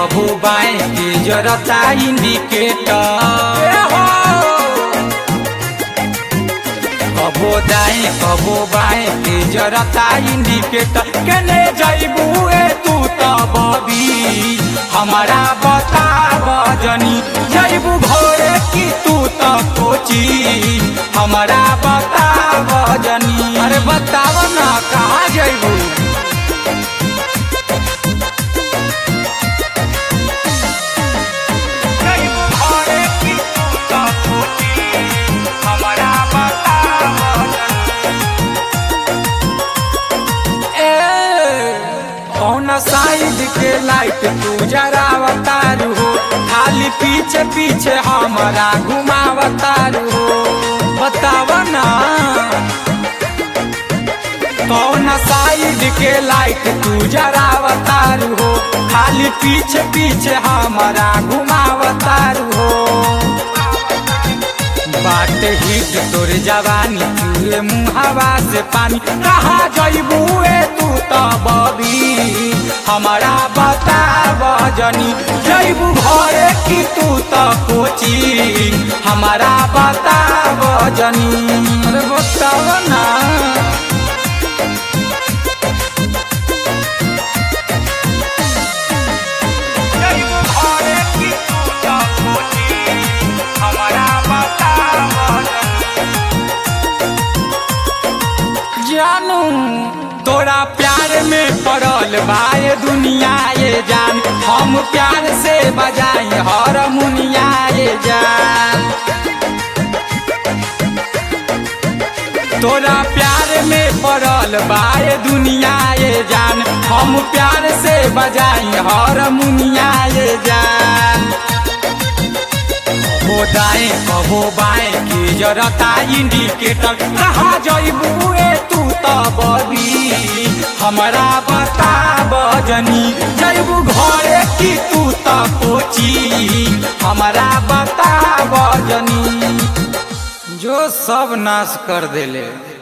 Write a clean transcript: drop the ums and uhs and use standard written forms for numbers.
कबो बाएं के जरता इंडिकेटर, कबो दाएं कबो बाएं के जरता इंडिकेटर। केने जइबू तू त बबी हमारा बताब जनी, जइबू घरे की तू त कोची हमारा बताब जनी। अरे बताव ना कहाँ जइबू? साइड के लाइट तू जरावतारू हो, खाली पीछे पीछे हमारा घुमावतारू हो। बताव ना कौन साइड के लाइट तू जरावतारू हो, खाली पीछे पीछे हमारा घुमावतारू हो। बाट हिट तोर जवानी चूहे मुहावा से पानी, कहाँ जइबू तू त बबी हमारा बताब जनी, जइबू घरे की तू त कोची हमारा बताब जनी। अरे बताव ना जानू तोरा प्यार में पड़ल बाए दुनिया ये जान, हम प्यार से बजाई हारमोनिया ये जान। तोरा प्यार में पड़ल बाए दुनिया ये जान, हम प्यार से बजाई हारमोनिया ये जान। कबो दाएं कबो बाएं के जरता इंडिकेटर, कहाँ जइबू तू त बबी हमारा बताब जनी, जइबू घरे की तू त कोची हमारा बताब जनी। जो सब नाश कर देले।